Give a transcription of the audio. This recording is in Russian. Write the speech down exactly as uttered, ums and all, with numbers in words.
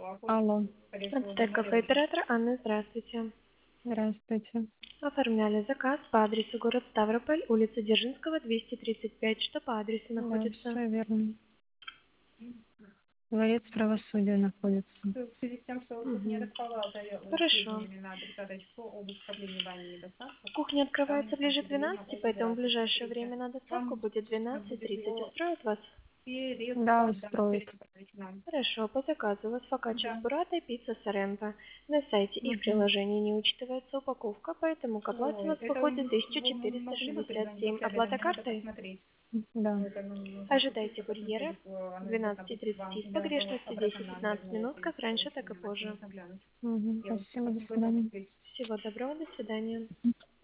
Алло, Ацтек кафе оператор Анна, здравствуйте. здравствуйте. Оформляли заказ по адресу город Ставрополь, улица Дзержинского, двести тридцать пять. Что по адресу Да, находится? все верно. Дворец правосудия находится. В связи с тем, что кухня Мгм. располагается Хорошо. сведениями на адресаточку об исправлении бани недостатка, Кухня открывается ставлю ближе к определение двенадцати, о поэтому в графике ближайшее встречи. время на доставку Вам будет нужно двенадцать будет тридцать. его Устроит вас? Да, переслать, да, устроит. перенаправить нам. Хорошо, по заказу у вас фокаччо с Да. бурратой, пицца соренто. На сайте и в Мгм. приложении не учитывается упаковка, поэтому к оплате у Ой, вас это выходит м- тысяча вы четыреста могли бы шестьдесят перезвонить семь. после обеда? Оплата Мне надо картой? посмотреть. Да. Это нужно Ожидайте посмотреть, курьера. э, оно должно быть вам. двенадцать тридцать с Или оно было погрешностью обратном номере, десять-пятнадцать но минут, как раньше, так и надо, позже. конечно, глянуть. Мгм. Я вот Спасибо, до готова свидания. посмотреть. Всего доброго, до свидания.